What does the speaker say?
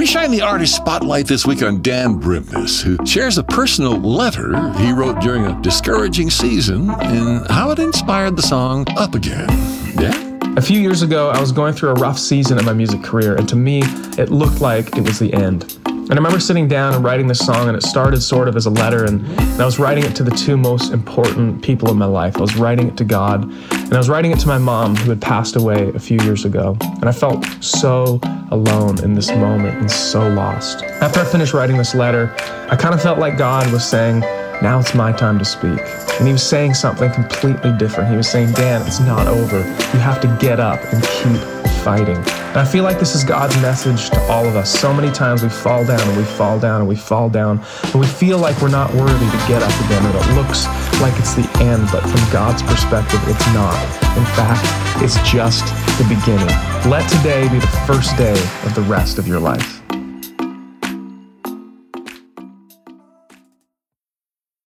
shine the artist spotlight this week on Dan Brimness, who shares a personal letter he wrote during a discouraging season and how it inspired the song Up Again. Yeah? A few years ago, I was going through a rough season in my music career, and to me, it looked like it was the end. And I remember sitting down and writing this song, and it started sort of as a letter, and I was writing it to the two most important people in my life. I was writing it to God, and I was writing it to my mom, who had passed away a few years ago. And I felt so alone in this moment and so lost. After I finished writing this letter, I kind of felt like God was saying, now it's my time to speak. And he was saying something completely different. He was saying, Dan, it's not over. You have to get up and keep fighting. And I feel like this is God's message to all of us. So many times we fall down and we fall down and we fall down, and we feel like we're not worthy to get up again, and it looks like it's the end, but from God's perspective, it's not. In fact, it's just the beginning. Let today be the first day of the rest of your life.